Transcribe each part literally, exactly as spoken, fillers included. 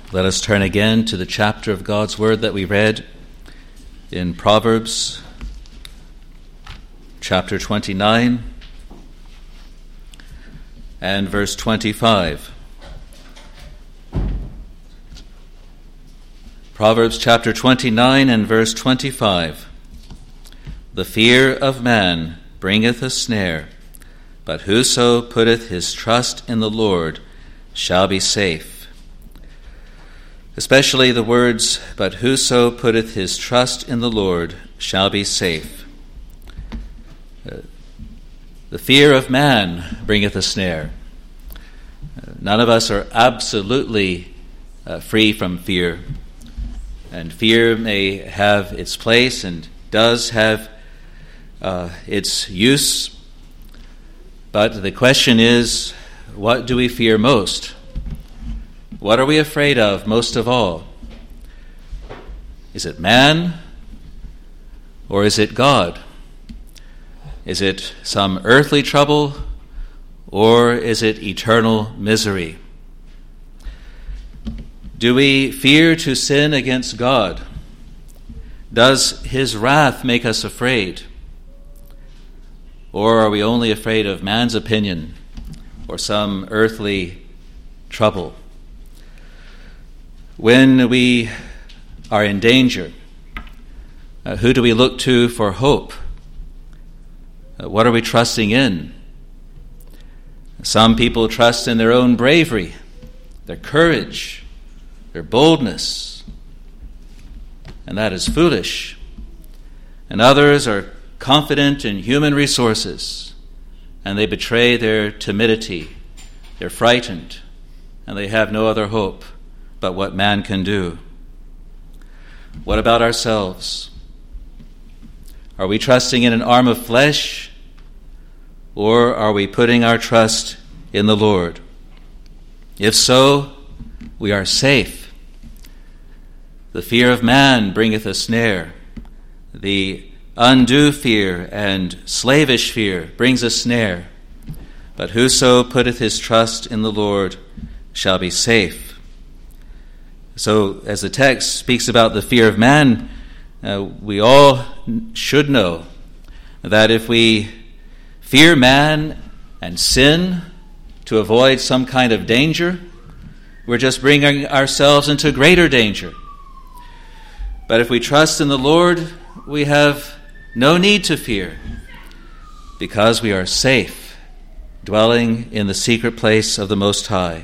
Let us turn again to the chapter of God's Word that we read in Proverbs, chapter twenty-nine, and verse twenty-five. Proverbs chapter twenty-nine and verse twenty-five. The fear of man bringeth a snare, but whoso putteth his trust in the Lord shall be safe. Especially the words, but whoso putteth his trust in the Lord shall be safe. Uh, the fear of man bringeth a snare. Uh, none of us are absolutely uh, free from fear. And fear may have its place and does have uh, its use. But the question is, what do we fear most? What are we afraid of most of all? Is it man or is it God? Is it some earthly trouble or is it eternal misery? Do we fear to sin against God? Does his wrath make us afraid? Or are we only afraid of man's opinion or some earthly trouble? When we are in danger, uh, who do we look to for hope? Uh, what are we trusting in? Some people trust in their own bravery, their courage, their boldness, and that is foolish. And others are confident in human resources, and they betray their timidity. They're frightened, and they have no other hope but what man can do. What about ourselves? Are we trusting in an arm of flesh, or are we putting our trust in the Lord? If so, we are safe. The fear of man bringeth a snare. The undue fear and slavish fear brings a snare. But whoso putteth his trust in the Lord shall be safe. So, as the text speaks about the fear of man, uh, we all should know that if we fear man and sin to avoid some kind of danger, we're just bringing ourselves into greater danger. But if we trust in the Lord, we have no need to fear, because we are safe, dwelling in the secret place of the Most High.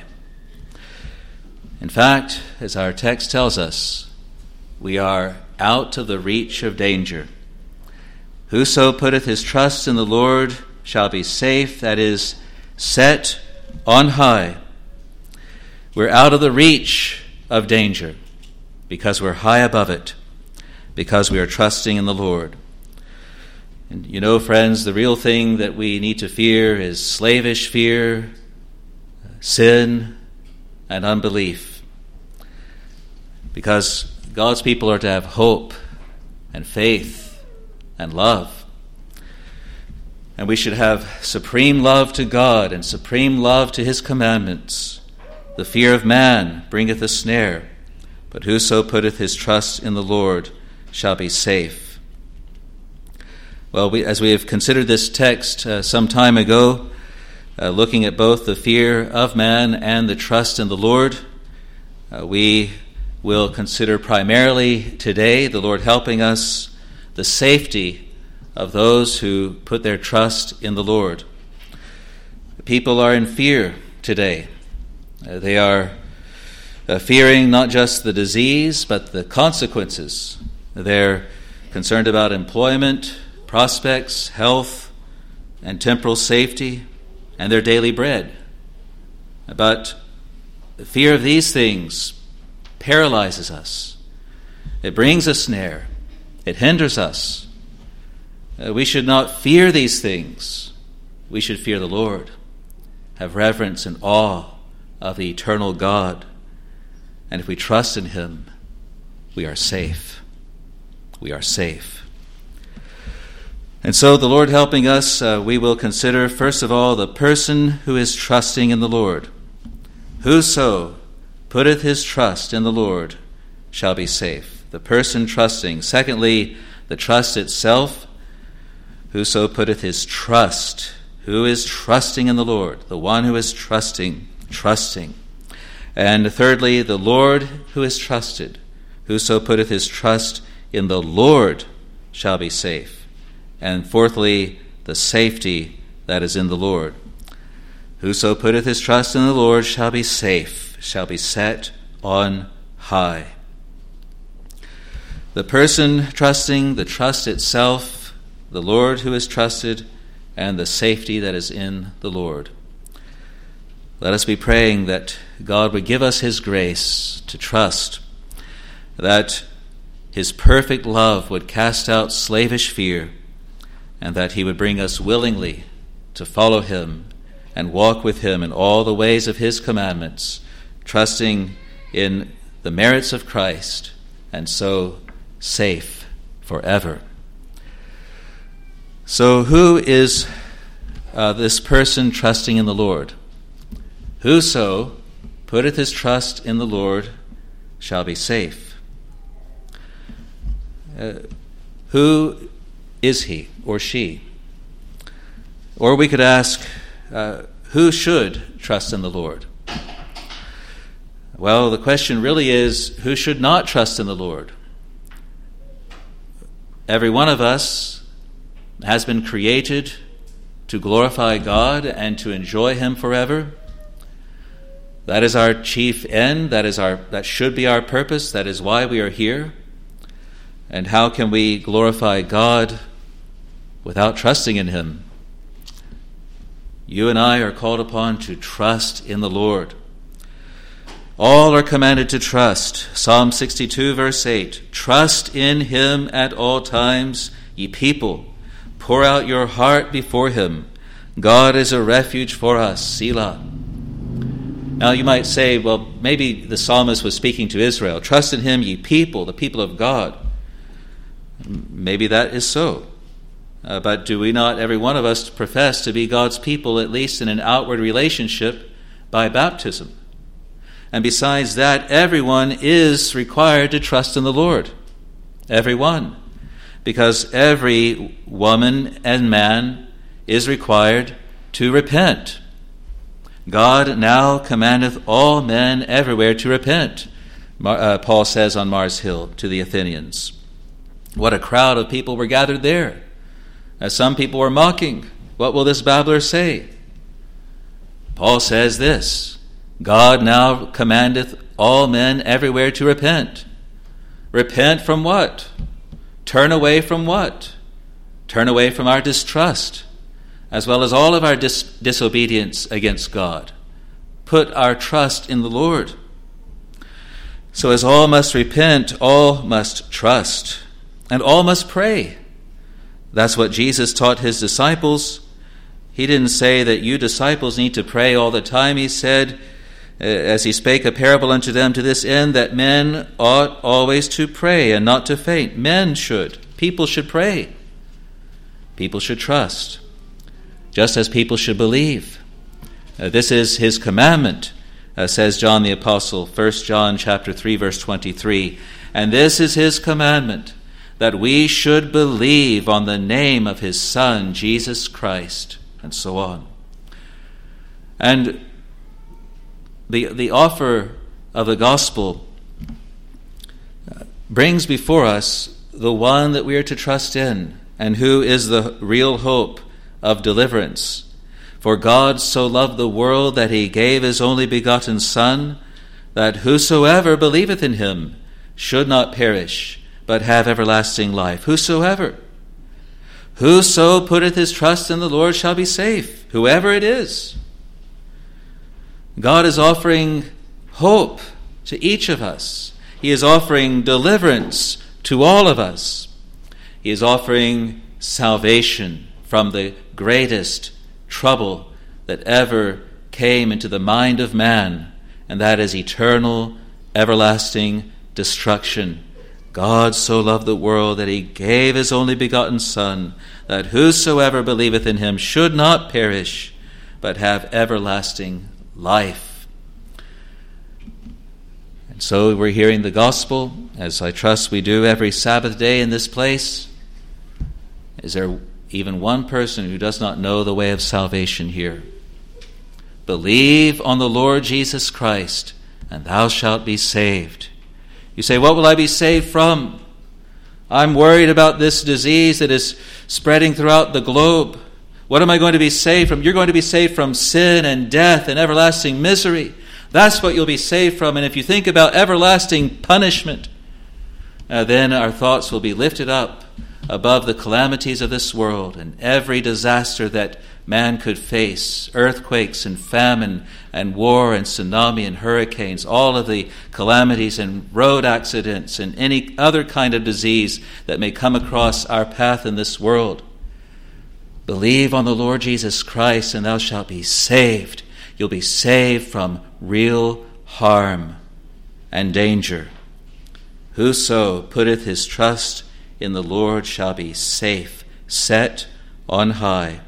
In fact, as our text tells us, we are out of the reach of danger. Whoso putteth his trust in the Lord shall be safe, that is, set on high. We're out of the reach of danger because we're high above it, because we are trusting in the Lord. And you know, friends, the real thing that we need to fear is slavish fear, sin, and unbelief. Because God's people are to have hope and faith and love. And we should have supreme love to God and supreme love to his commandments. The fear of man bringeth a snare, but whoso putteth his trust in the Lord shall be safe. Well, we, as we have considered this text uh, some time ago, uh, looking at both the fear of man and the trust in the Lord, uh, we will consider primarily today, the Lord helping us, the safety of those who put their trust in the Lord. People are in fear today. Uh, they are uh, fearing not just the disease, but the consequences. They're concerned about employment, prospects, health, and temporal safety, and their daily bread. But the fear of these things paralyzes us. It brings a snare. It hinders us. Uh, we should not fear these things. We should fear the Lord, have reverence and awe of the eternal God. And if we trust in him, we are safe. We are safe. And so the Lord helping us, uh, we will consider first of all the person who is trusting in the Lord. Whoso putteth his trust in the Lord shall be safe. The person trusting. Secondly, the trust itself. Whoso putteth his trust. Who is trusting in the Lord? The one who is trusting, trusting. And thirdly, the Lord who is trusted. Whoso putteth his trust in the Lord shall be safe. And fourthly, the safety that is in the Lord. Whoso putteth his trust in the Lord shall be safe, shall be set on high. The person trusting, the trust itself, the Lord who is trusted, and the safety that is in the Lord. Let us be praying that God would give us his grace to trust, that his perfect love would cast out slavish fear, and that he would bring us willingly to follow him and walk with him in all the ways of his commandments, trusting in the merits of Christ, and so safe forever. So who is uh, this person trusting in the Lord? Whoso putteth his trust in the Lord shall be safe. Uh, who is he or she? Or we could ask, uh, who should trust in the Lord? Well, the question really is, who should not trust in the Lord? Every one of us has been created to glorify God and to enjoy him forever. That is our chief end. That is our that should be our purpose. That is why we are here. And how can we glorify God without trusting in him? You and I are called upon to trust in the Lord. All are commanded to trust. Psalm sixty-two, verse eight. Trust in him at all times, ye people. Pour out your heart before him. God is a refuge for us. Selah. Now you might say, well, maybe the psalmist was speaking to Israel. Trust in him, ye people, the people of God. Maybe that is so. Uh, but do we not, every one of us, profess to be God's people, at least in an outward relationship, by baptism? And besides that, everyone is required to trust in the Lord. Everyone. Because every woman and man is required to repent. God now commandeth all men everywhere to repent, uh, Paul says on Mars Hill to the Athenians. What a crowd of people were gathered there. As some people were mocking, what will this babbler say? Paul says this, God now commandeth all men everywhere to repent. Repent from what? Turn away from what? Turn away from our distrust, as well as all of our dis- disobedience against God. Put our trust in the Lord. So as all must repent, all must trust, and all must pray. That's what Jesus taught his disciples. He didn't say that you disciples need to pray all the time. He said, as he spake a parable unto them to this end, that men ought always to pray and not to faint. Men should. People should pray. People should trust, just as people should believe. Uh, this is his commandment, uh, says John the Apostle, First John chapter three, verse twenty-three. And this is his commandment, that we should believe on the name of his Son, Jesus Christ, and so on. And the, the offer of the gospel uh, brings before us the one that we are to trust in, and who is the real hope of deliverance. For God so loved the world that he gave his only begotten Son, that whosoever believeth in him should not perish, but have everlasting life. Whosoever. Whoso putteth his trust in the Lord shall be safe, whoever it is. God is offering hope to each of us. He is offering deliverance to all of us. He is offering salvation from the greatest trouble that ever came into the mind of man, and that is eternal, everlasting destruction. God so loved the world that he gave his only begotten Son, that whosoever believeth in him should not perish, but have everlasting life. And so we're hearing the gospel, as I trust we do every Sabbath day in this place. Is there even one person who does not know the way of salvation here? Believe on the Lord Jesus Christ, and thou shalt be saved. You say, what will I be saved from? I'm worried about this disease that is spreading throughout the globe. What am I going to be saved from? You're going to be saved from sin and death and everlasting misery. That's what you'll be saved from. And if you think about everlasting punishment, uh, then our thoughts will be lifted up above the calamities of this world and every disaster that man could face, earthquakes and famine and war and tsunami and hurricanes, all of the calamities and road accidents and any other kind of disease that may come across our path in this world. Believe on the Lord Jesus Christ, and thou shalt be saved. You'll be saved from real harm and danger. Whoso putteth his trust in the Lord shall be safe, set on high.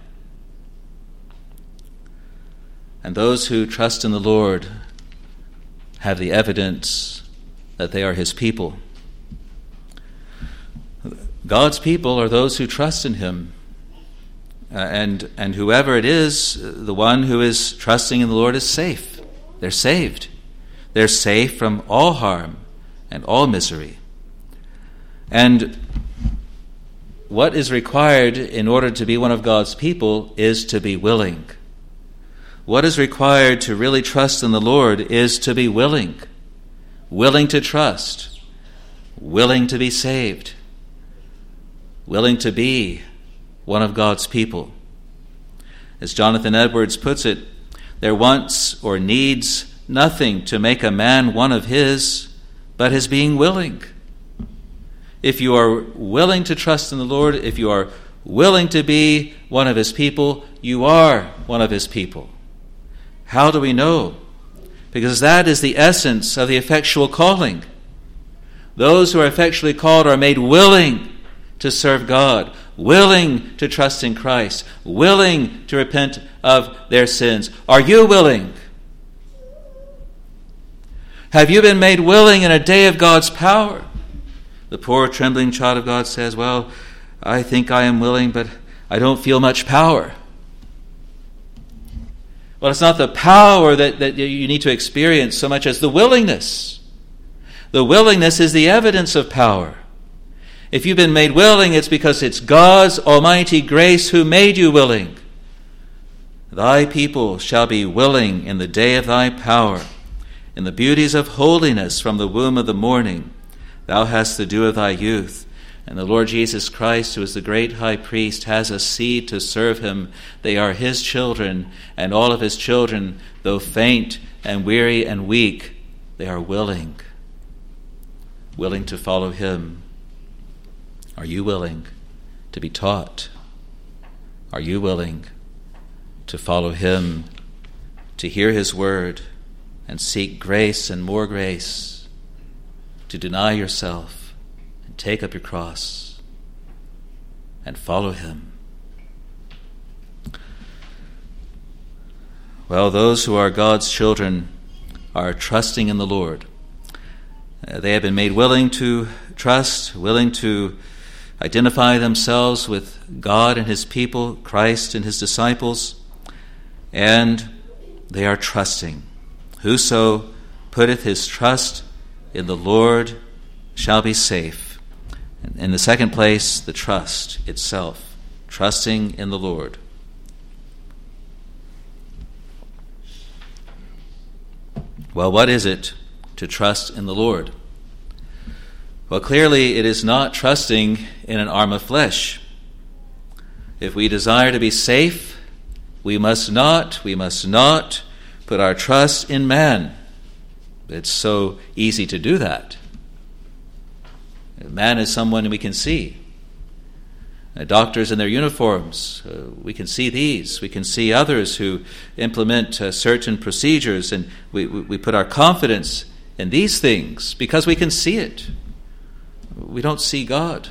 And those who trust in the Lord have the evidence that they are his people. God's people are those who trust in him. Uh, and and whoever it is, the one who is trusting in the Lord is safe. They're saved. They're safe from all harm and all misery. And what is required in order to be one of God's people is to be willing. What is required to really trust in the Lord is to be willing. Willing to trust. Willing to be saved. Willing to be one of God's people. As Jonathan Edwards puts it, there wants or needs nothing to make a man one of his, but his being willing. If you are willing to trust in the Lord, if you are willing to be one of his people, you are one of his people. How do we know? Because that is the essence of the effectual calling. Those who are effectually called are made willing to serve God, willing to trust in Christ, willing to repent of their sins. Are you willing? Have you been made willing in a day of God's power? The poor trembling child of God says, well, I think I am willing, but I don't feel much power. Well, it's not the power that, that you need to experience so much as the willingness. The willingness is the evidence of power. If you've been made willing, it's because it's God's almighty grace who made you willing. Thy people shall be willing in the day of thy power. In the beauties of holiness from the womb of the morning, thou hast the dew of thy youth. And the Lord Jesus Christ, who is the great high priest, has a seed to serve him. They are his children, and all of his children, though faint and weary and weak, they are willing, willing to follow him. Are you willing to be taught? Are you willing to follow him, to hear his word, and seek grace and more grace, to deny yourself and take up your cross and follow him? Well, those who are God's children are trusting in the Lord. Uh, they have been made willing to trust, willing to identify themselves with God and his people, Christ and his disciples, and they are trusting. Whoso putteth his trust in the Lord shall be safe. In the second place, the trust itself, trusting in the Lord. Well, what is it to trust in the Lord? Well, clearly it is not trusting in an arm of flesh. If we desire to be safe, we must not, we must not put our trust in man. It's so easy to do that. Man is someone we can see. Uh, doctors in their uniforms, uh, we can see these. We can see others who implement uh, certain procedures, and we, we, we put our confidence in these things because we can see it. We don't see God.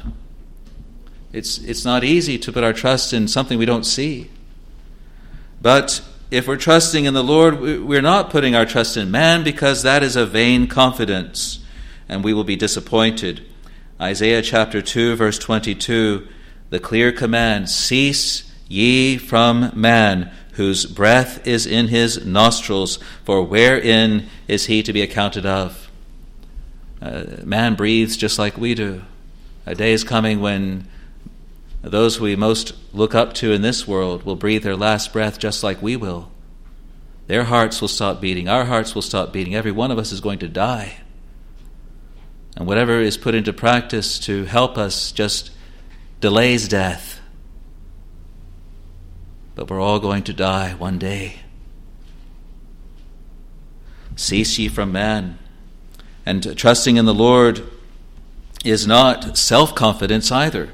It's it's not easy to put our trust in something we don't see. But if we're trusting in the Lord, we're not putting our trust in man, because that is a vain confidence, and we will be disappointed. Isaiah chapter two, verse twenty-two, the clear command, cease ye from man, whose breath is in his nostrils, for wherein is he to be accounted of? Uh, man breathes just like we do. A day is coming when those we most look up to in this world will breathe their last breath just like we will. Their hearts will stop beating. Our hearts will stop beating. Every one of us is going to die. And whatever is put into practice to help us just delays death. But we're all going to die one day. Cease ye from man. And trusting in the Lord is not self-confidence either.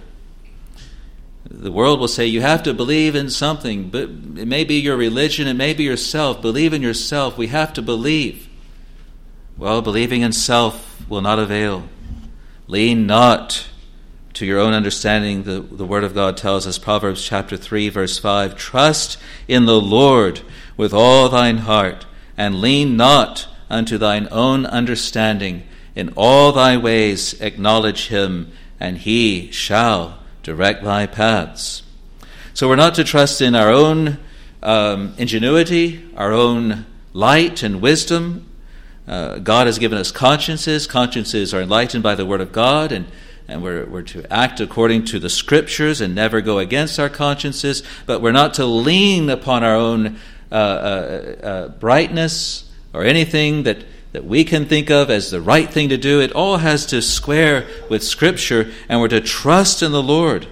The world will say you have to believe in something, but it may be your religion, it may be yourself. Believe in yourself. We have to believe. Well, believing in self will not avail. Lean not to your own understanding. The, the Word of God tells us, Proverbs chapter three, verse five, trust in the Lord with all thine heart, and lean not unto thine own understanding. In all thy ways acknowledge him, and he shall direct thy paths. So we're not to trust in our own um, ingenuity, our own light and wisdom. Uh, God has given us consciences. Consciences are enlightened by the Word of God, and, and we're, we're to act according to the Scriptures and never go against our consciences. But we're not to lean upon our own uh, uh, uh, brightness or anything that that we can think of as the right thing to do. It all has to square with Scripture, and we're to trust in the Lord.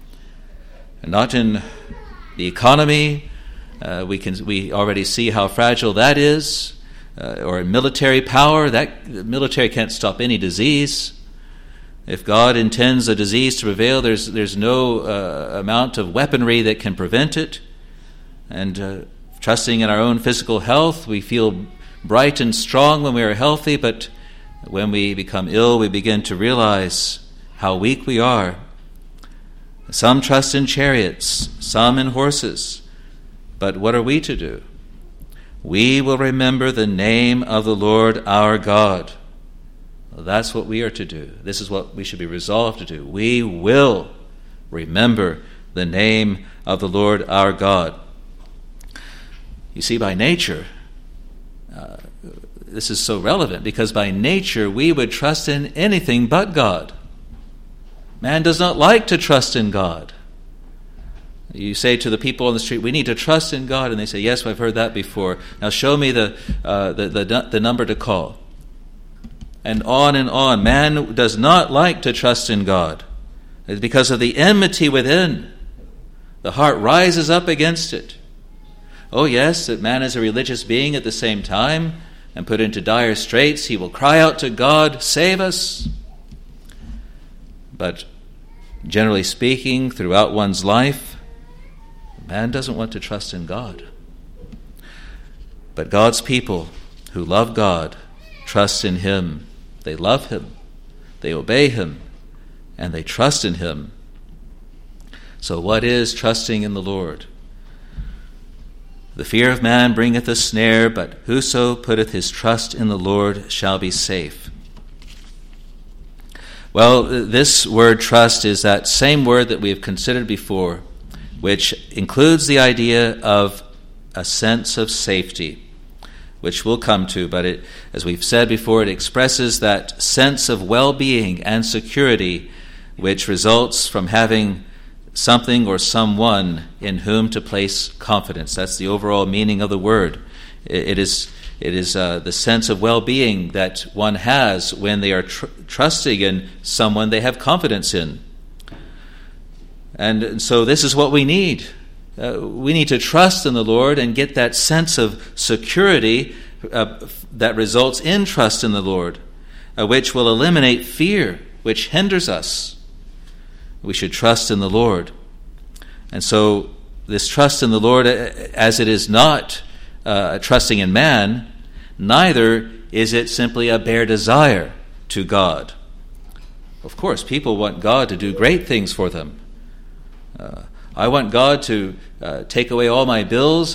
And not in the economy. Uh, we can we already see how fragile that is. Uh, or in military power. That the military can't stop any disease. If God intends a disease to prevail, there's, there's no uh, amount of weaponry that can prevent it. And uh, trusting in our own physical health, we feel bright and strong when we are healthy, but when we become ill, we begin to realize how weak we are. Some trust in chariots, some in horses. But what are we to do? We will remember the name of the Lord our God. Well, that's what we are to do. This is what we should be resolved to do. We will remember the name of the Lord our God. You see, by nature, Uh, this is so relevant, because by nature we would trust in anything but God. Man does not like to trust in God. You say to the people on the street, we need to trust in God, and they say, yes, I've heard that before. Now show me the, uh, the, the, the number to call. And on and on. Man does not like to trust in God. It's because of the enmity within. The heart rises up against it. Oh yes, that man is a religious being at the same time, and put into dire straits, he will cry out to God, save us. But generally speaking, throughout one's life, man doesn't want to trust in God. But God's people who love God trust in him. They love him, they obey him, and they trust in him. So what is trusting in the Lord? The fear of man bringeth a snare, but whoso putteth his trust in the Lord shall be safe. Well, this word trust is that same word that we have considered before, which includes the idea of a sense of safety, which we'll come to, but it, as we've said before, it expresses that sense of well-being and security which results from having something or someone in whom to place confidence. That's the overall meaning of the word. It is it is uh, the sense of well-being that one has when they are tr- trusting in someone they have confidence in. And, and so this is what we need. Uh, we need to trust in the Lord and get that sense of security uh, that results in trust in the Lord, uh, which will eliminate fear, which hinders us. We should trust in the Lord. And so this trust in the Lord, as it is not uh, trusting in man, neither is it simply a bare desire to God. Of course, people want God to do great things for them. Uh, I want God to uh, take away all my bills and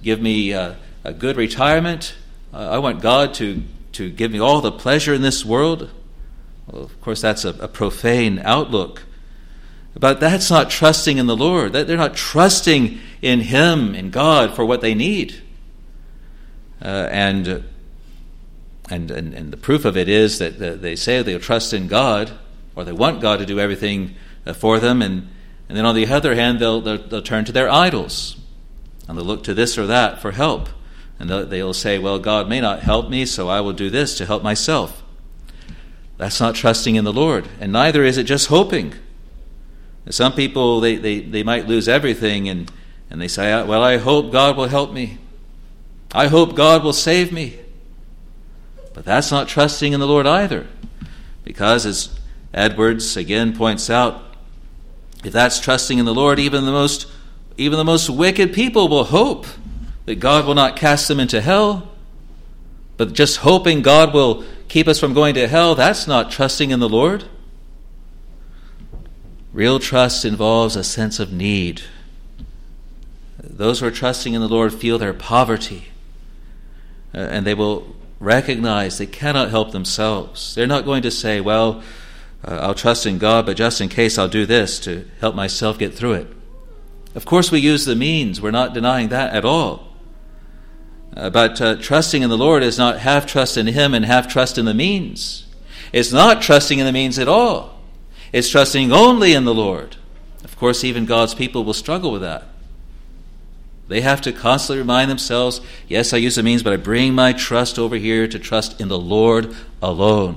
give me uh, a good retirement. Uh, I want God to, to give me all the pleasure in this world. Well, of course, that's a, a profane outlook. But that's not trusting in the Lord. They're not trusting in Him, in God, for what they need. Uh, and, and and and the proof of it is that they say they'll trust in God, or they want God to do everything for them, and, and then on the other hand, they'll, they'll, they'll turn to their idols, and they'll look to this or that for help. And they'll, they'll say, well, God may not help me, so I will do this to help myself. That's not trusting in the Lord, and neither is it just hoping. Some people, they, they, they might lose everything, and, and they say, well, I hope God will help me. I hope God will save me. But that's not trusting in the Lord either. Because, as Edwards again points out, if that's trusting in the Lord, even the most, even the most wicked people will hope that God will not cast them into hell. But just hoping God will keep us from going to hell, that's not trusting in the Lord. Real trust involves a sense of need. Those who are trusting in the Lord feel their poverty, uh, and they will recognize they cannot help themselves. They're not going to say, well, uh, I'll trust in God, but just in case I'll do this to help myself get through it. Of course we use the means. We're not denying that at all. Uh, but uh, trusting in the Lord is not half trust in Him and half trust in the means. It's not trusting in the means at all. It's trusting only in the Lord. Of course, even God's people will struggle with that. They have to constantly remind themselves, yes, I use the means, but I bring my trust over here to trust in the Lord alone.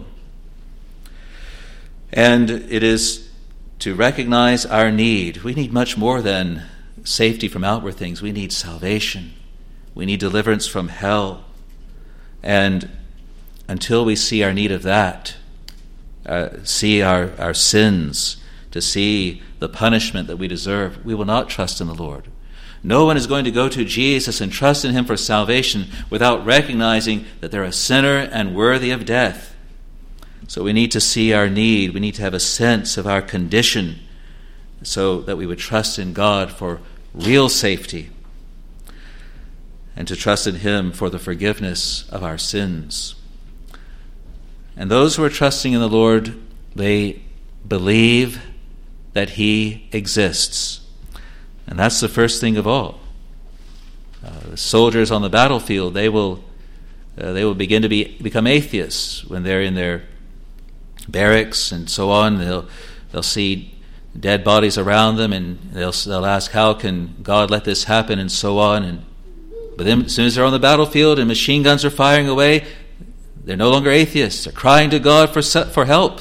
And it is to recognize our need. We need much more than safety from outward things. We need salvation. We need deliverance from hell. And until we see our need of that, uh, see our, our sins, to see the punishment that we deserve, we will not trust in the Lord. No one is going to go to Jesus and trust in Him for salvation without recognizing that they're a sinner and worthy of death. So we need to see our need. We need to have a sense of our condition so that we would trust in God for real safety and to trust in Him for the forgiveness of our sins. And those who are trusting in the Lord, they believe that He exists. And that's the first thing of all. Uh, the soldiers on the battlefield, they will uh, they will begin to be become atheists when they're in their barracks and so on. They'll they'll see dead bodies around them, and they'll they'll ask, how can God let this happen, and so on. And but then as soon as they're on the battlefield and machine guns are firing away, they're no longer atheists. They're crying to God for for help.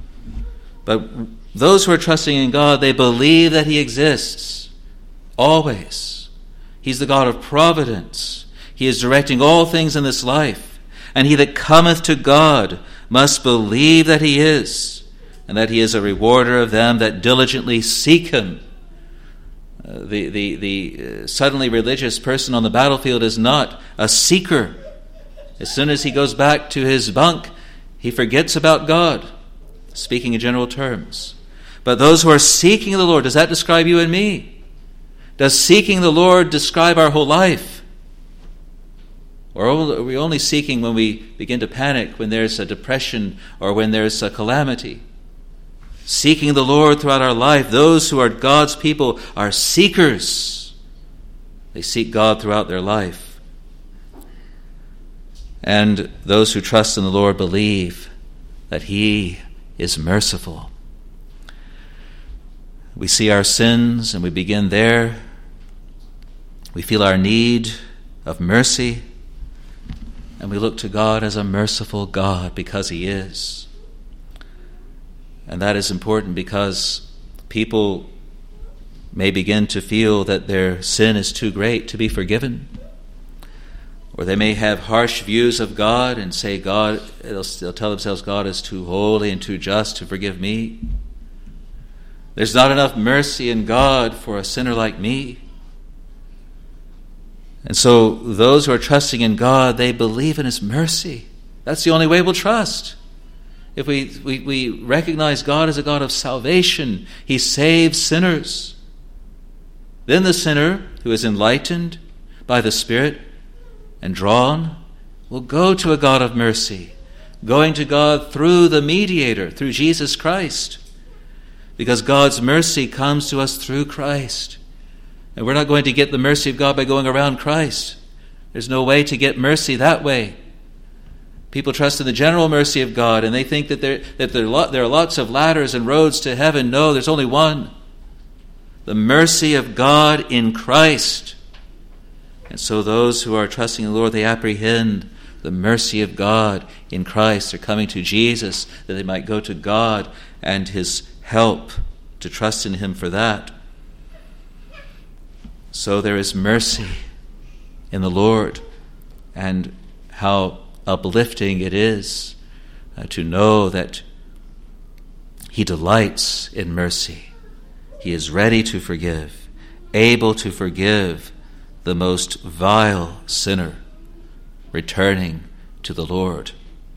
But those who are trusting in God, they believe that He exists. Always. He's the God of providence. He is directing all things in this life. And he that cometh to God must believe that He is, and that He is a rewarder of them that diligently seek Him. Uh, the the, the uh, suddenly religious person on the battlefield is not a seeker. As soon as he goes back to his bunk, he forgets about God, speaking in general terms. But those who are seeking the Lord, does that describe you and me? Does seeking the Lord describe our whole life? Or are we only seeking when we begin to panic, when there's a depression or when there's a calamity? Seeking the Lord throughout our life, those who are God's people are seekers. They seek God throughout their life. And those who trust in the Lord believe that He is merciful. We see our sins and we begin there. We feel our need of mercy, and we look to God as a merciful God because He is. And that is important because people may begin to feel that their sin is too great to be forgiven. Or they may have harsh views of God and say, God, they'll, they'll tell themselves, God is too holy and too just to forgive me. There's not enough mercy in God for a sinner like me. And so those who are trusting in God, they believe in His mercy. That's the only way we'll trust. If we, we, we recognize God as a God of salvation, He saves sinners. Then the sinner who is enlightened by the Spirit and drawn will go to a God of mercy, going to God through the mediator, through Jesus Christ. Because God's mercy comes to us through Christ. And we're not going to get the mercy of God by going around Christ. There's no way to get mercy that way. People trust in the general mercy of God, and they think that there, that there, there are lots of ladders and roads to heaven. No, there's only one. The mercy of God in Christ. And so those who are trusting in the Lord, they apprehend the mercy of God in Christ. They're coming to Jesus that they might go to God and His help, to trust in Him for that. So there is mercy in the Lord, and how uplifting it is uh, to know that He delights in mercy. He is ready to forgive, able to forgive the most vile sinner returning to the Lord.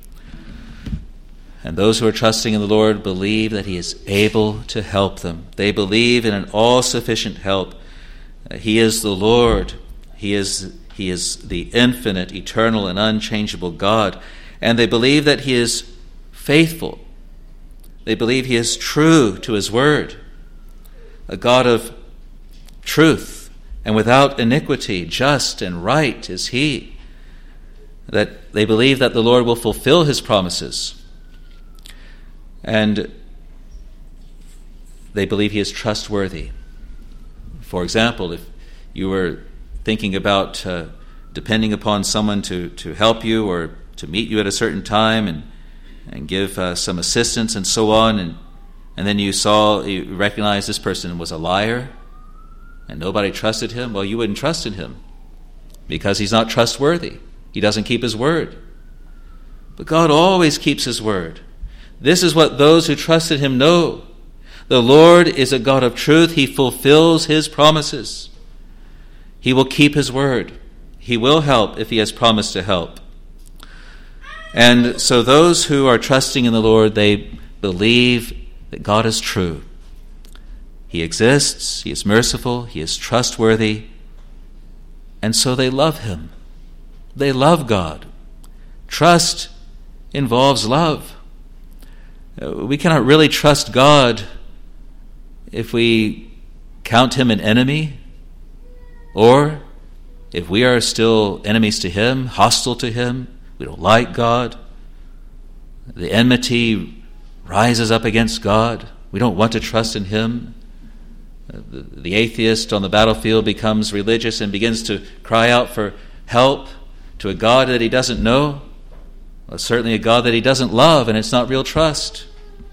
And those who are trusting in the Lord believe that He is able to help them. They believe in an all-sufficient help. Uh, he is the Lord. He is He is the infinite, eternal, and unchangeable God. And they believe that He is faithful. They believe He is true to His word. A God of truth and without iniquity, just and right is He. That they believe that the Lord will fulfill His promises. And they believe He is trustworthy. For example, if you were thinking about uh, depending upon someone to, to help you or to meet you at a certain time and and give uh, some assistance and so on, and and then you saw, you recognized this person was a liar and nobody trusted him, well, you wouldn't trust in him because he's not trustworthy. He doesn't keep his word. But God always keeps His word. This is what those who trust in Him know. The Lord is a God of truth. He fulfills His promises. He will keep His word. He will help if He has promised to help. And so those who are trusting in the Lord, they believe that God is true. He exists. He is merciful. He is trustworthy. And so they love Him. They love God. Trust involves love. We cannot really trust God if we count Him an enemy, or if we are still enemies to Him, hostile to Him, we don't like God. The enmity rises up against God. We don't want to trust in Him. The, the atheist on the battlefield becomes religious and begins to cry out for help to a God that he doesn't know. Well, certainly a God that he doesn't love, and it's not real trust.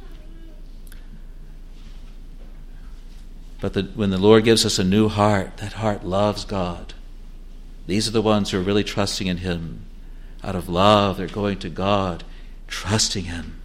But the, when the Lord gives us a new heart, that heart loves God. These are the ones who are really trusting in Him. Out of love, they're going to God, trusting Him.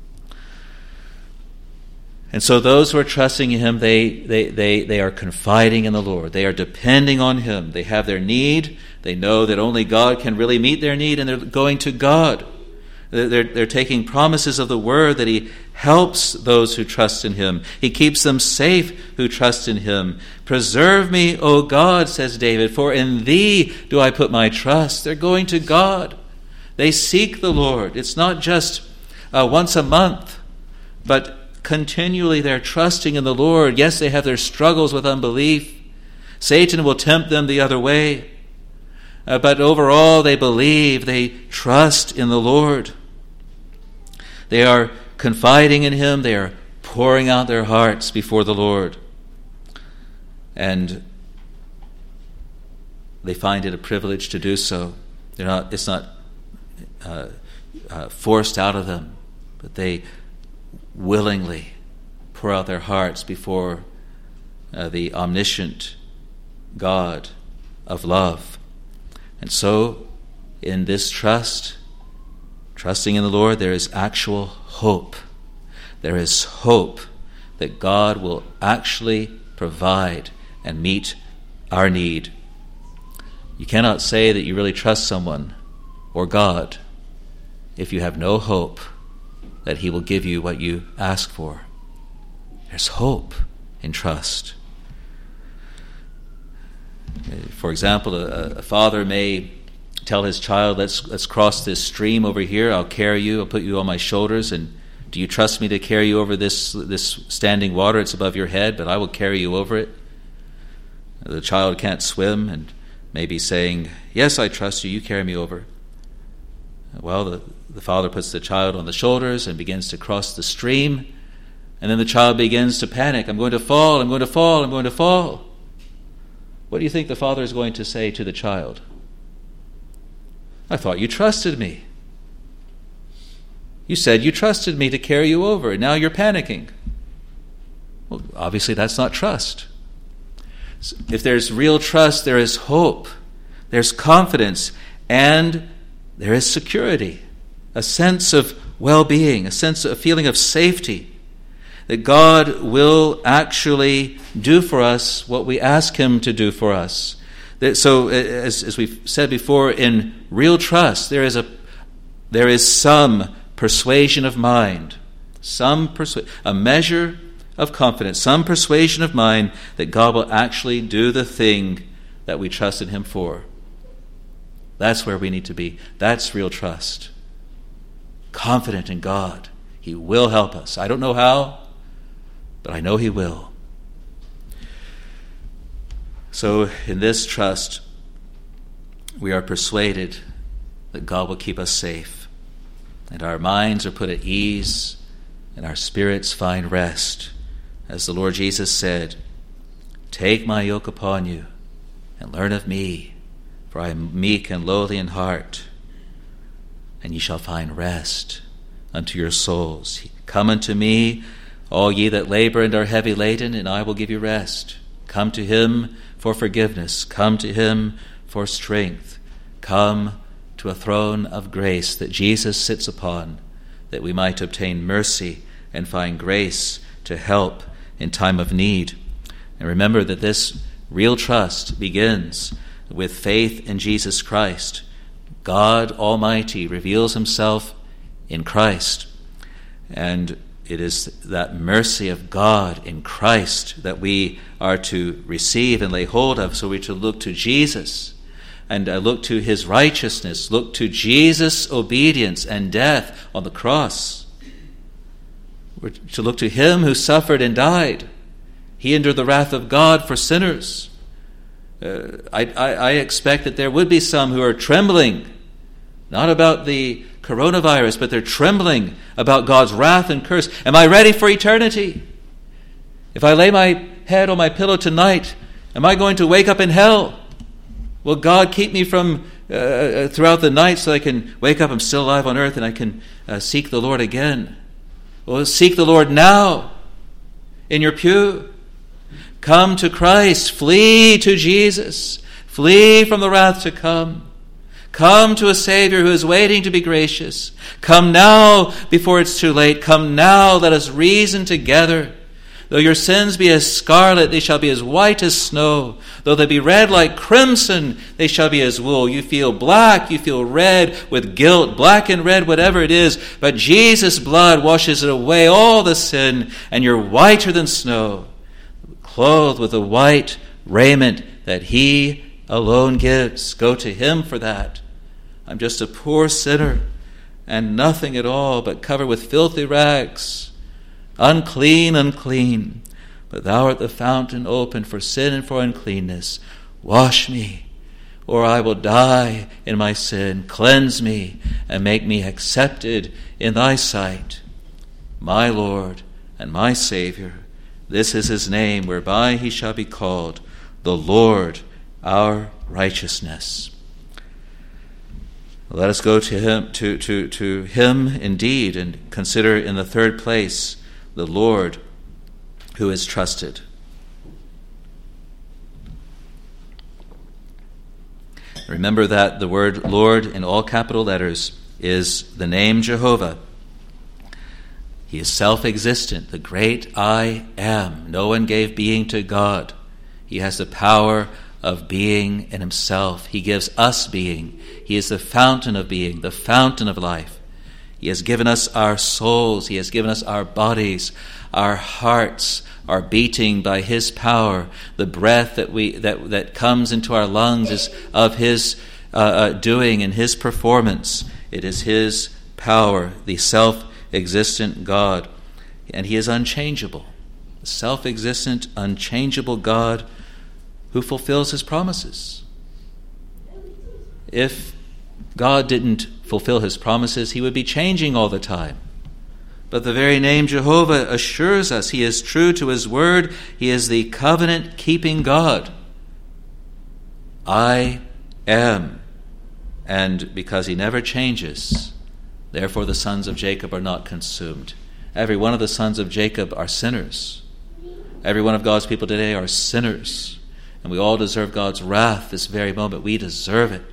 And so those who are trusting in Him, they, they, they, they are confiding in the Lord. They are depending on Him. They have their need. They know that only God can really meet their need, and they're going to God. They're, they're taking promises of the Word that He helps those who trust in Him. He keeps them safe who trust in Him. Preserve me, O God, says David, for in Thee do I put my trust. They're going to God. They seek the Lord. It's not just uh, once a month, but continually they're trusting in the Lord. Yes, they have their struggles with unbelief. Satan will tempt them the other way. Uh, but overall, they believe, they trust in the Lord. They are confiding in Him. They are pouring out their hearts before the Lord. And they find it a privilege to do so. They're not, it's not uh, uh, forced out of them, but they willingly pour out their hearts before uh, the omniscient God of love. And so, in this trust, trusting in the Lord, there is actual hope. There is hope that God will actually provide and meet our need. You cannot say that you really trust someone or God if you have no hope that He will give you what you ask for. There's hope in trust. For example, a, a father may tell his child, let's let's cross this stream over here. I'll carry you. I'll put you on my shoulders. And do you trust me to carry you over this this standing water? It's above your head, but I will carry you over it. The child can't swim and may be saying, yes, I trust you. You carry me over. Well, the, the father puts the child on the shoulders and begins to cross the stream. And then the child begins to panic. I'm going to fall. I'm going to fall. I'm going to fall. What do you think the father is going to say to the child? I thought you trusted me. You said you trusted me to carry you over, and now you're panicking. Well, obviously that's not trust. If there's real trust, there is hope, there's confidence, and there is security, a sense of well-being, a sense, a feeling of safety, that God will actually do for us what we ask him to do for us. So, as, as we've said before, in real trust, there is a there is some persuasion of mind, some persu- a measure of confidence, some persuasion of mind that God will actually do the thing that we trusted him for. That's where we need to be. That's real trust. Confident in God. He will help us. I don't know how, but I know he will. So in this trust, we are persuaded that God will keep us safe, and our minds are put at ease, and our spirits find rest. As the Lord Jesus said, take my yoke upon you and learn of me, for I am meek and lowly in heart, and ye shall find rest unto your souls. Come unto me, all ye that labor and are heavy laden, and I will give you rest. Come to him for forgiveness. Come to him for strength. Come to a throne of grace that Jesus sits upon, that we might obtain mercy and find grace to help in time of need. And remember that this real trust begins with faith in Jesus Christ. God Almighty reveals himself in Christ, and it is that mercy of God in Christ that we are to receive and lay hold of. So we're to look to Jesus and uh, look to his righteousness, look to Jesus' obedience and death on the cross. We're to look to him who suffered and died. He endured the wrath of God for sinners. Uh, I, I, I expect that there would be some who are trembling, not about the coronavirus, but they're trembling about God's wrath and curse. Am I ready for eternity? If I lay my head on my pillow tonight, am I going to wake up in hell? Will God keep me from uh, throughout the night so I can wake up, I'm still alive on earth, and I can uh, seek the Lord again? Well, seek the Lord now in your pew. Come to Christ. Flee to Jesus. Flee from the wrath to come. Come to a Savior who is waiting to be gracious. Come now before it's too late. Come now, let us reason together. Though your sins be as scarlet, they shall be as white as snow. Though they be red like crimson, they shall be as wool. You feel black, you feel red with guilt, black and red, whatever it is. But Jesus' blood washes it away, all the sin, and you're whiter than snow, clothed with the white raiment that he alone gives. Go to him for that. I'm just a poor sinner and nothing at all, but covered with filthy rags. Unclean, unclean. But thou art the fountain open for sin and for uncleanness. Wash me, or I will die in my sin. Cleanse me and make me accepted in thy sight. My Lord and my Savior, this is his name, whereby he shall be called the Lord our righteousness. Let us go to him, to, to, to him indeed, and consider in the third place the Lord who is trusted. Remember that the word Lord in all capital letters is the name Jehovah. He is self-existent, the great I am. No one gave being to God. He has the power of being in himself. He gives us being. He is the fountain of being, the fountain of life. He has given us our souls. He has given us our bodies. Our hearts are beating by his power. The breath that we that, that comes into our lungs is of his uh, uh, doing and his performance. It is his power, the self-existent God. And he is unchangeable. The self-existent, unchangeable God who fulfills his promises. If God didn't fulfill his promises, he would be changing all the time. But the very name Jehovah assures us he is true to his word. He is the covenant-keeping God. I am. And because he never changes, therefore the sons of Jacob are not consumed. Every one of the sons of Jacob are sinners. Every one of God's people today are sinners. And we all deserve God's wrath this very moment. We deserve it.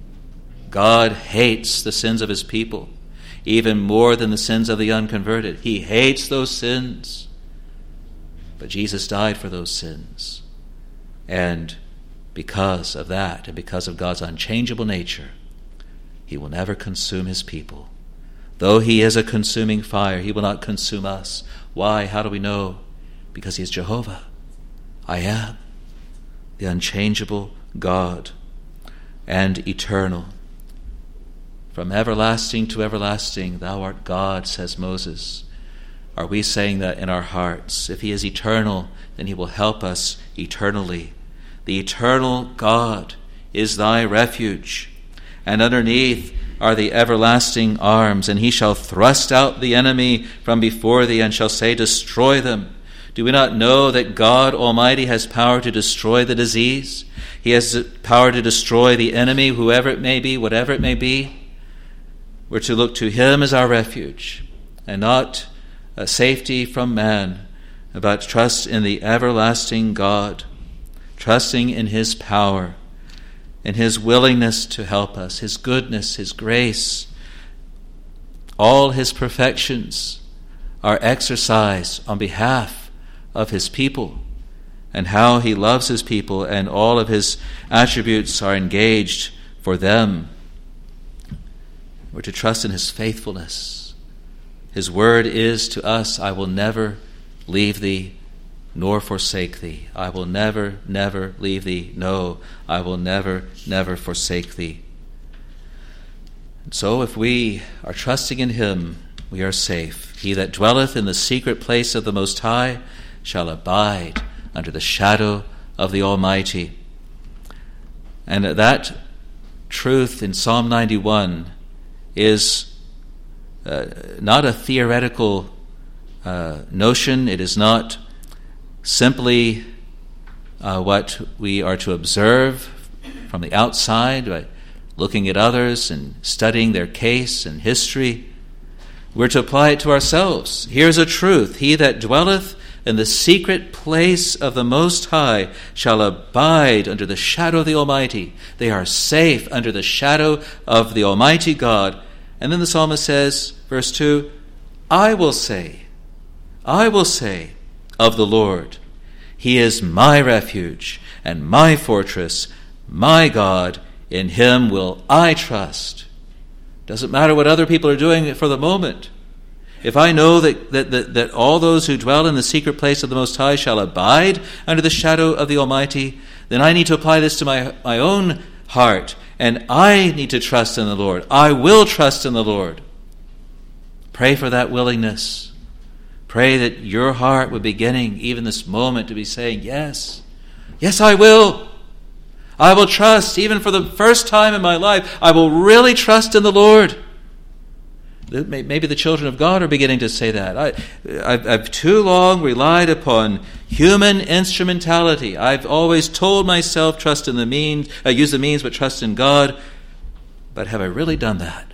God hates the sins of his people, even more than the sins of the unconverted. He hates those sins. But Jesus died for those sins. And because of that, and because of God's unchangeable nature, he will never consume his people. Though he is a consuming fire, he will not consume us. Why? How do we know? Because he is Jehovah. I am the unchangeable God and eternal. From everlasting to everlasting, thou art God, says Moses. Are we saying that in our hearts? If he is eternal, then he will help us eternally. The eternal God is thy refuge, and underneath are the everlasting arms, and he shall thrust out the enemy from before thee, and shall say, destroy them. Do we not know that God Almighty has power to destroy the disease? He has power to destroy the enemy, whoever it may be, whatever it may be. We're to look to him as our refuge, and not a safety from man, but trust in the everlasting God, trusting in his power, in his willingness to help us, his goodness, his grace. All his perfections are exercised on behalf of his people, and how he loves his people, and all of his attributes are engaged for them. We're to trust in his faithfulness. His word is to us, I will never leave thee nor forsake thee. I will never, never leave thee. No, I will never, never forsake thee. And so if we are trusting in him, we are safe. He that dwelleth in the secret place of the Most High shall abide under the shadow of the Almighty. And that truth in Psalm ninety-one is uh, not a theoretical uh, notion. It is not simply uh, what we are to observe from the outside by looking at others and studying their case and history. We're to apply it to ourselves. Here's a truth. He that dwelleth in the secret place of the Most High shall abide under the shadow of the Almighty. They are safe under the shadow of the Almighty God. And then the psalmist says, verse two, I will say, I will say of the Lord, he is my refuge and my fortress, my God, in him will I trust. Doesn't matter what other people are doing for the moment. If I know that, that, that, that all those who dwell in the secret place of the Most High shall abide under the shadow of the Almighty, then I need to apply this to my, my own heart, and I need to trust in the Lord. I will trust in the Lord. Pray for that willingness. Pray that your heart would be beginning, even this moment, to be saying, yes, yes, I will. I will trust, even for the first time in my life, I will really trust in the Lord. Maybe the children of God are beginning to say that. I, I've, I've too long relied upon human instrumentality. I've always told myself, trust in the means, uh, use the means, but trust in God. But have I really done that?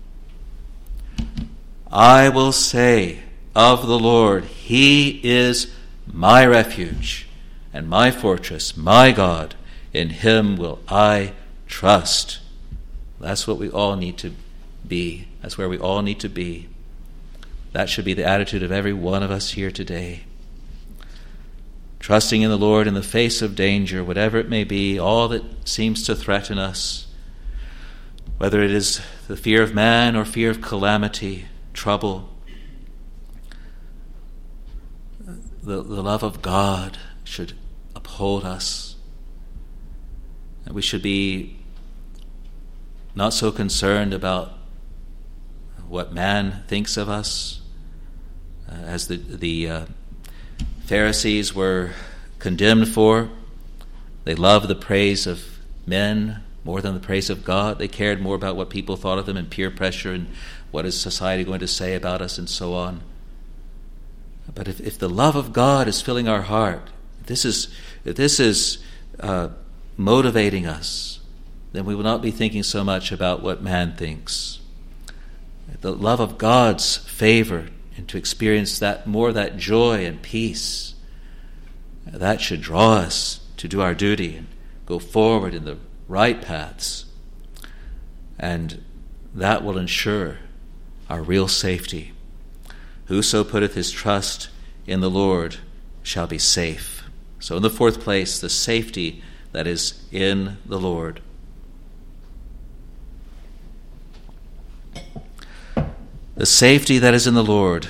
I will say of the Lord, he is my refuge and my fortress, my God. In him will I trust. That's what we all need to be. That's where we all need to be. That should be the attitude of every one of us here today. Trusting in the Lord in the face of danger, whatever it may be, all that seems to threaten us. whether it is the fear of man or fear of calamity, trouble, the, the love of God should uphold us. And we should be not so concerned about what man thinks of us, uh, as the, the uh, Pharisees were condemned for. They loved the praise of men more than the praise of God. They cared more about what people thought of them and peer pressure and what is society going to say about us and so on. But if, if the love of God is filling our heart, if this is, if this is uh, motivating us, then we will not be thinking so much about what man thinks. The love of God's favor, and to experience that more of that joy and peace, that should draw us to do our duty and go forward in the right paths. And that will ensure our real safety. Whoso putteth his trust in the Lord shall be safe. So in the fourth place, the safety that is in the Lord. The safety that is in the Lord.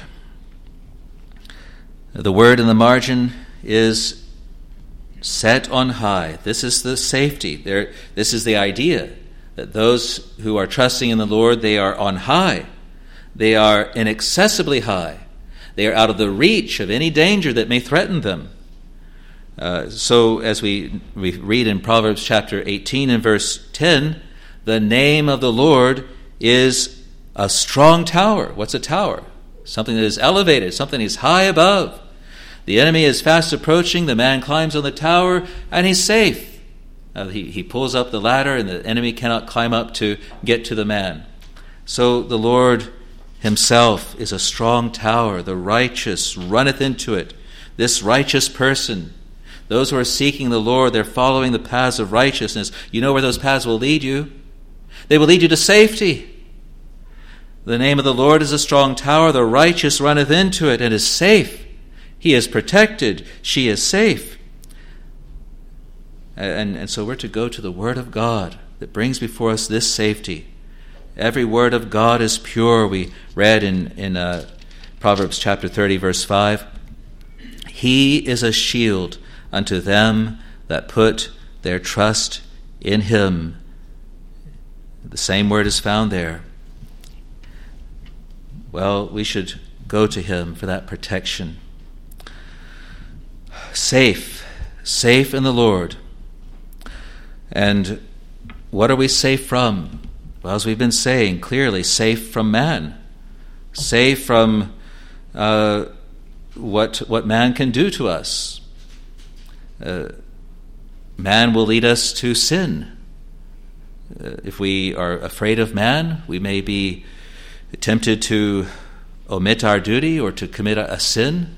The word in the margin is set on high. This is the safety. There, this is the idea that those who are trusting in the Lord, they are on high. They are inaccessibly high. They are out of the reach of any danger that may threaten them. Uh, so as we, we read in Proverbs chapter eighteen and verse ten, the name of the Lord is a strong tower. What's a tower? Something that is elevated, something that is high above. The enemy is fast approaching, the man climbs on the tower, and he's safe. Uh, he, he pulls up the ladder, and the enemy cannot climb up to get to the man. So the Lord himself is a strong tower. The righteous runneth into it. This righteous person, those who are seeking the Lord, they're following the paths of righteousness. You know where those paths will lead you? They will lead you to safety. The name of the Lord is a strong tower. The righteous runneth into it and is safe. He is protected. She is safe. And, and so we're to go to the Word of God that brings before us this safety. Every word of God is pure. We read in, in uh, Proverbs chapter thirty, verse five, He is a shield unto them that put their trust in Him. The same word is found there. Well, we should go to Him for that protection. Safe, safe in the Lord. And what are we safe from? Well, as we've been saying, clearly, safe from man. Safe from uh, what, what man can do to us. Uh, man will lead us to sin. Uh, if we are afraid of man, we may be tempted to omit our duty or to commit a, a sin.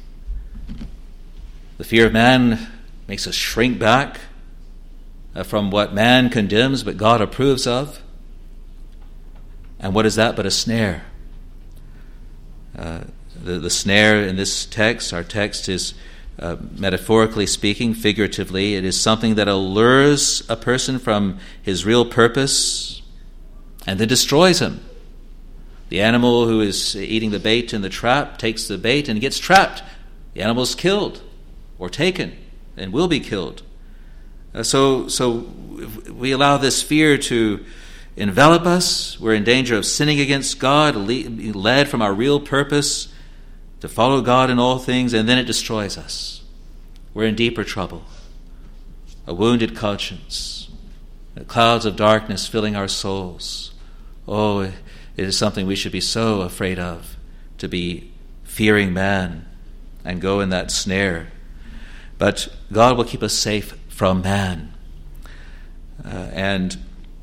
The fear of man makes us shrink back uh, from what man condemns but God approves of. And what is that but a snare? Uh, the, the snare in this text, our text is uh, metaphorically speaking, figuratively, it is something that allures a person from his real purpose and then destroys him. The animal who is eating the bait in the trap takes the bait and gets trapped. The animal is killed or taken and will be killed. Uh, so, so if we allow this fear to envelop us, we're in danger of sinning against God, le- led from our real purpose to follow God in all things, and then it destroys us. We're in deeper trouble. A wounded conscience, clouds of darkness filling our souls. Oh, it is something we should be so afraid of, to be fearing man and go in that snare. But God will keep us safe from man. Uh, and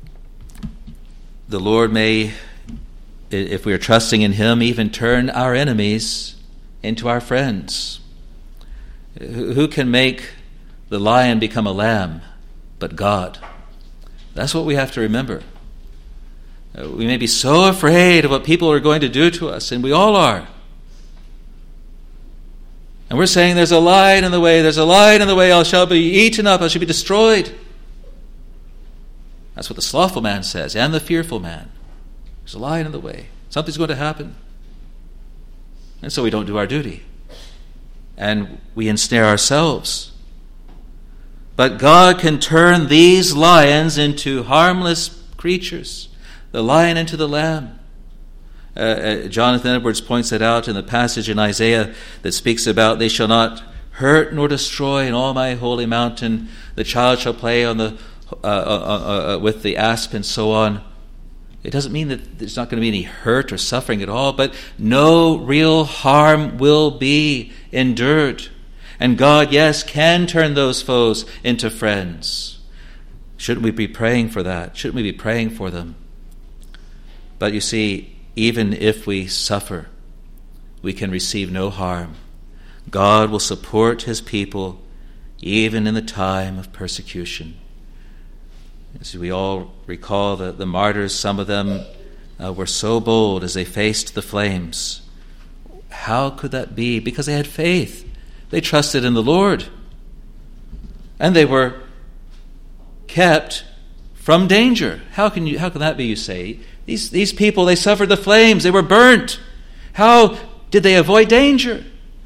the Lord may, if we are trusting in Him, even turn our enemies into our friends. Who can make the lion become a lamb but God? That's what we have to remember. We may be so afraid of what people are going to do to us, and we all are. And we're saying, there's a lion in the way, there's a lion in the way, I shall be eaten up, I shall be destroyed. That's what the slothful man says, and the fearful man. There's a lion in the way. Something's going to happen. And so we don't do our duty. And we ensnare ourselves. But God can turn these lions into harmless creatures. The lion into the lamb. Uh, uh, Jonathan Edwards points it out in the passage in Isaiah that speaks about, they shall not hurt nor destroy in all my holy mountain. The child shall play on the uh, uh, uh, with the asp and so on. It doesn't mean that there's not going to be any hurt or suffering at all, but no real harm will be endured. And God, yes, can turn those foes into friends. Shouldn't we be praying for that? Shouldn't we be praying for them? But you see, even if we suffer, we can receive no harm. God will support his people even in the time of persecution. As we all recall, the, the martyrs, some of them uh, were so bold as they faced the flames. How could that be? Because they had faith. They trusted in the Lord. And they were kept from danger. How can you? How can that be, you say? These, these people, they suffered the flames. They were burnt. How did they avoid danger?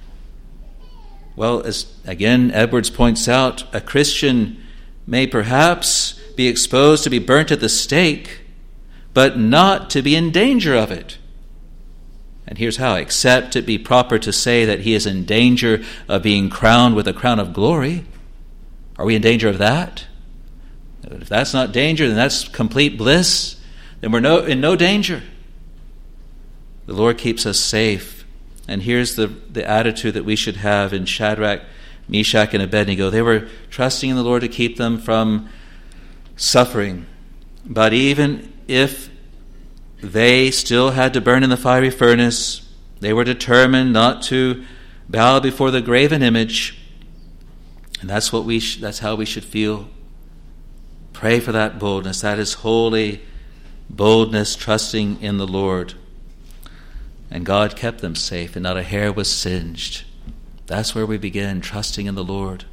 Well, as again Edwards points out, a Christian may perhaps be exposed to be burnt at the stake, but not to be in danger of it. And here's how. Except it be proper to say that he is in danger of being crowned with a crown of glory. Are we in danger of that? If that's not danger, then that's complete bliss. Then we're no, in no danger. The Lord keeps us safe. And here's the, the attitude that we should have in Shadrach, Meshach, and Abednego. They were trusting in the Lord to keep them from suffering. But even if they still had to burn in the fiery furnace, they were determined not to bow before the graven image. And that's what we sh- that's how we should feel. Pray for that boldness. That is holy boldness, trusting in the Lord. And God kept them safe, and not a hair was singed. That's where we begin, trusting in the Lord.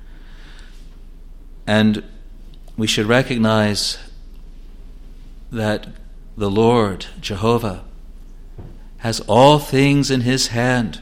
And we should recognize that the Lord, Jehovah, has all things in his hand.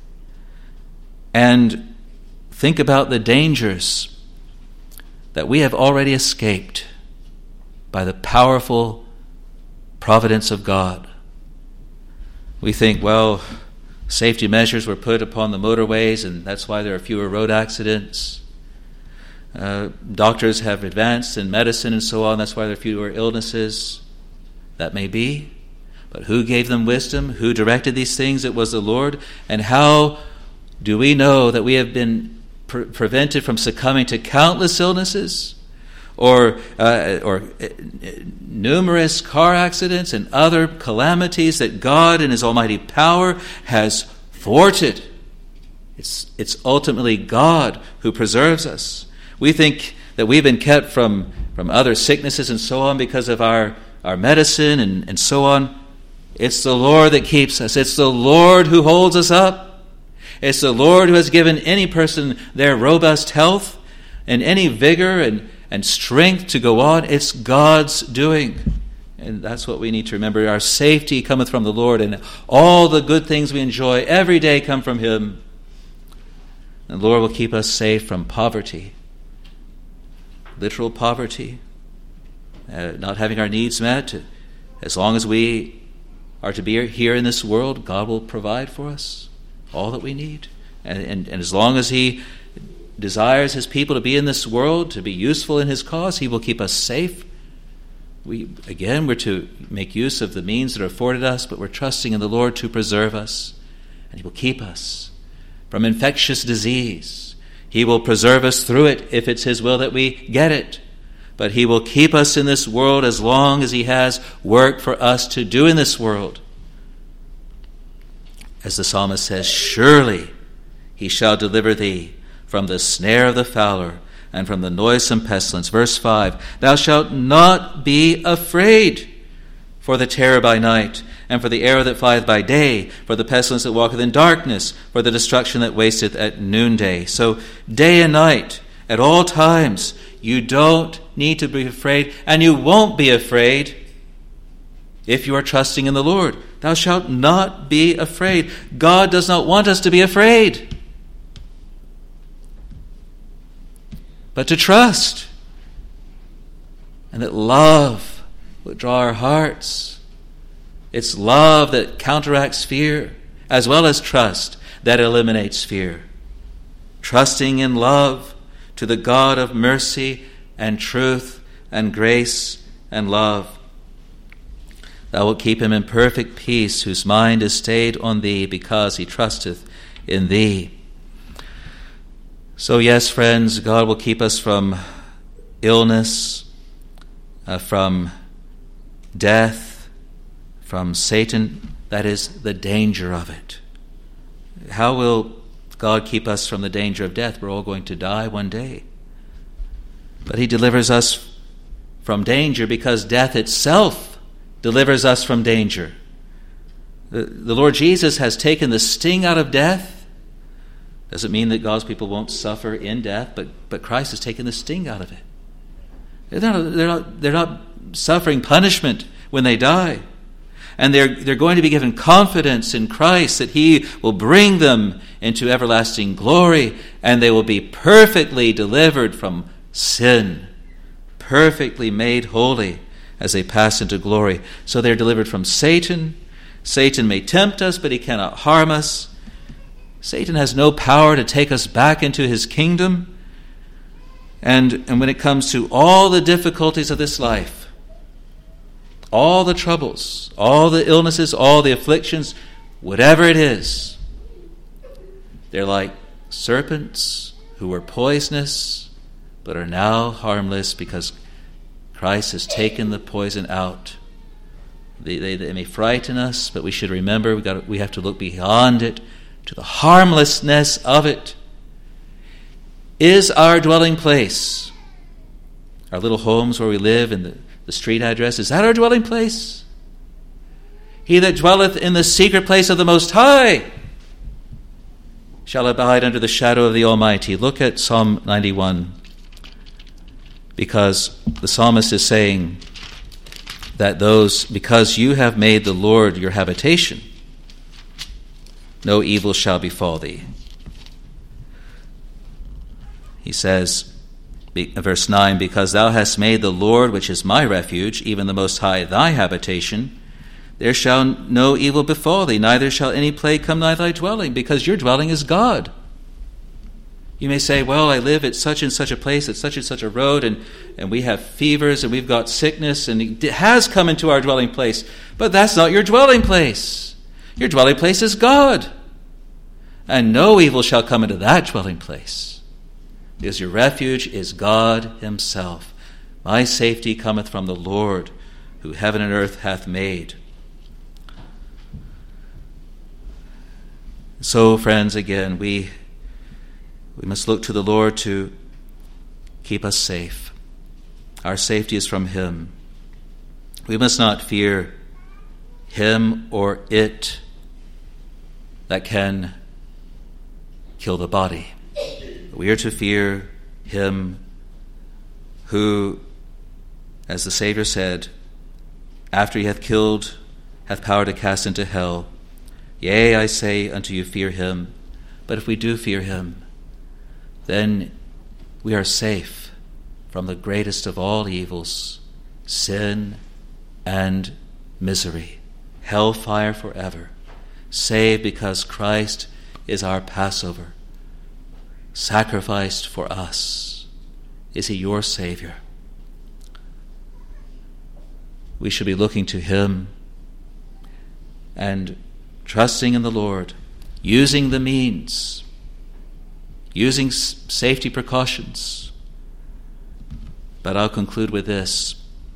And think about the dangers that we have already escaped by the powerful providence of God. We think, well, safety measures were put upon the motorways, and that's why there are fewer road accidents. Uh, doctors have advanced in medicine and so on. That's why there are fewer illnesses. That may be. But who gave them wisdom? Who directed these things? It was the Lord. And how do we know that we have been pre- prevented from succumbing to countless illnesses or uh, or uh, numerous car accidents and other calamities that God in his almighty power has thwarted? It's, it's ultimately God who preserves us. We think that we've been kept from, from other sicknesses and so on because of our, our medicine and, and so on. It's the Lord that keeps us. It's the Lord who holds us up. It's the Lord who has given any person their robust health and any vigor and, and strength to go on. It's God's doing. And that's what we need to remember. Our safety cometh from the Lord, and all the good things we enjoy every day come from him. And the Lord will keep us safe from poverty. Literal poverty, uh, not having our needs met. As long as we are to be here in this world, God will provide for us all that we need. And, and, and as long as he desires his people to be in this world, to be useful in his cause, he will keep us safe. We again, we're to make use of the means that are afforded us, but we're trusting in the Lord to preserve us. And he will keep us from infectious disease. He will preserve us through it if it's his will that we get it. But he will keep us in this world as long as he has work for us to do in this world. As the psalmist says, surely he shall deliver thee from the snare of the fowler and from the noisome pestilence. Verse five, thou shalt not be afraid for the terror by night, and for the arrow that flieth by day, for the pestilence that walketh in darkness, for the destruction that wasteth at noonday. So day and night, at all times, You don't need to be afraid, and you won't be afraid if you are trusting in the Lord. Thou shalt not be afraid. God does not want us to be afraid, but to trust. And that love will draw our hearts. It's love that counteracts fear, as well as trust that eliminates fear. Trusting in love to the God of mercy and truth and grace and love. Thou wilt keep him in perfect peace, whose mind is stayed on thee, because he trusteth in thee. So yes, friends, God will keep us from illness, uh, from death, from Satan. That is the danger of it. How will God keep us from the danger of death? We're all going to die one day. But he delivers us from danger because death itself delivers us from danger. The, the Lord Jesus has taken the sting out of death. Doesn't mean that God's people won't suffer in death, but, but Christ has taken the sting out of it. They're not, they're not, they're not suffering punishment when they die. And they're, they're going to be given confidence in Christ that he will bring them into everlasting glory, and they will be perfectly delivered from sin, perfectly made holy as they pass into glory. So they're delivered from Satan. Satan may tempt us, but he cannot harm us. Satan has no power to take us back into his kingdom. And, and when it comes to all the difficulties of this life, all the troubles, all the illnesses, all the afflictions, whatever it is, they're like serpents who were poisonous but are now harmless because Christ has taken the poison out. They, they, they may frighten us, but we should remember we got we have to look beyond it to the harmlessness of it. Is our dwelling place, our little homes where we live, and the, the street address, is that our dwelling place? He that dwelleth in the secret place of the Most High shall abide under the shadow of the Almighty. Look at Psalm ninety-one, because the psalmist is saying that those, because you have made the Lord your habitation, no evil shall befall thee. He says, verse nine, because thou hast made the Lord, which is my refuge, even the Most High, thy habitation, there shall no evil befall thee, neither shall any plague come nigh thy dwelling, because your dwelling is God. You may say, well, I live at such and such a place, at such and such a road, and, and we have fevers, and we've got sickness, and it has come into our dwelling place. But that's not your dwelling place. Your dwelling place is God. And no evil shall come into that dwelling place, because your refuge is God himself. My safety cometh from the Lord, who heaven and earth hath made. So, friends, again, we we must look to the Lord to keep us safe. Our safety is from him. We must not fear him or it that can kill the body. We are to fear him who, as the Savior said, after he hath killed, hath power to cast into hell. Yea, I say unto you, fear him. But if we do fear him, then we are safe from the greatest of all evils, sin and misery, hellfire forever, saved because Christ is our Passover, sacrificed for us. Is he your Savior? We should be looking to him and trusting in the Lord, using the means, using safety precautions. But I'll conclude with this,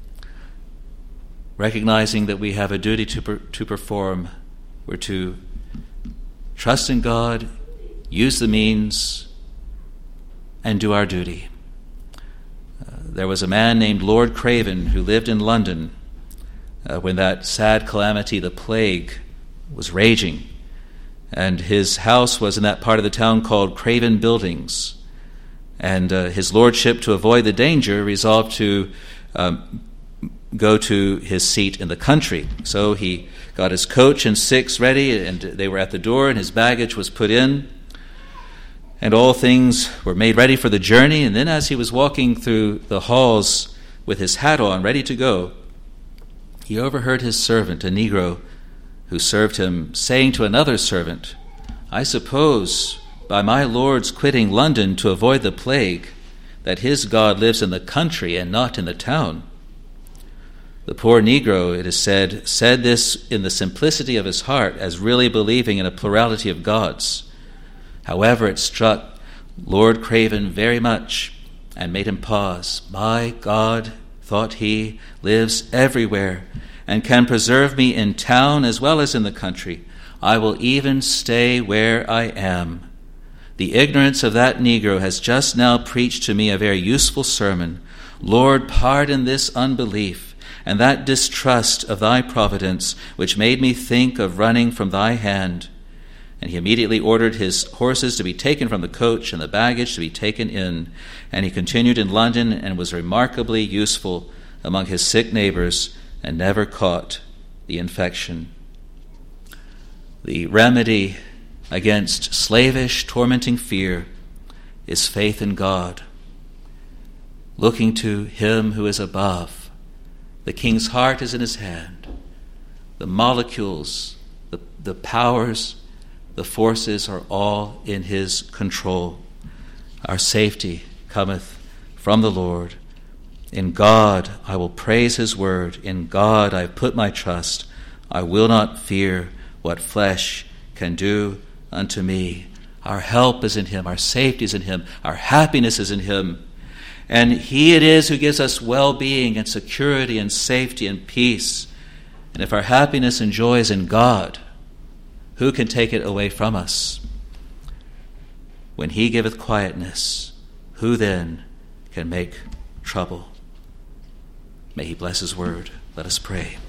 recognizing that we have a duty to per, to perform. We're to trust in God, use the means, and do our duty. Uh, there was a man named Lord Craven who lived in London uh, when that sad calamity, the plague, was raging. And his house was in that part of the town called Craven Buildings. And uh, his lordship, to avoid the danger, resolved to um, go to his seat in the country. So he got his coach and six ready, and they were at the door, and his baggage was put in, and all things were made ready for the journey. And then as he was walking through the halls with his hat on, ready to go, he overheard his servant, a Negro who served him, saying to another servant, "I suppose by my Lord's quitting London to avoid the plague, that his God lives in the country and not in the town." The poor Negro, it is said, said this in the simplicity of his heart, as really believing in a plurality of gods. However, it struck Lord Craven very much and made him pause. "My God," thought he, "lives everywhere and can preserve me in town as well as in the country. I will even stay where I am. The ignorance of that Negro has just now preached to me a very useful sermon. Lord, pardon this unbelief and that distrust of thy providence, which made me think of running from thy hand." And he immediately ordered his horses to be taken from the coach and the baggage to be taken in. And he continued in London and was remarkably useful among his sick neighbors and never caught the infection. The remedy against slavish, tormenting fear is faith in God, looking to him who is above. The king's heart is in his hand. The molecules, the, the powers, the forces are all in his control. Our safety cometh from the Lord. In God I will praise his word. In God I have put my trust. I will not fear what flesh can do unto me. Our help is in him. Our safety is in him. Our happiness is in him. And he it is who gives us well-being and security and safety and peace. And if our happiness and joy is in God, who can take it away from us? When he giveth quietness, who then can make trouble? May he bless his word. Let us pray.